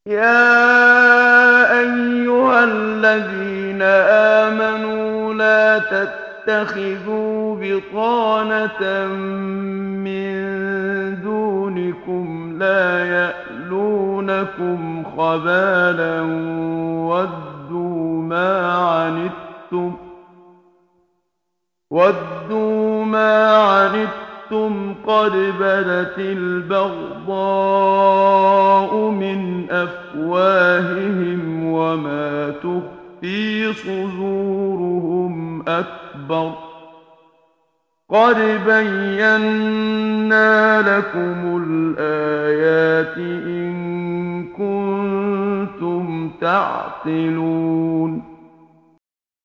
يا أيها الذين آمنوا لا تتخذوا بطانة من دونكم لا يألونكم خبالا ودوا ما عنتم قد بدت البغضاء من أفواههم وما تخفي صدورهم أكبر قد بينا لكم الآيات إن كنتم تعقلون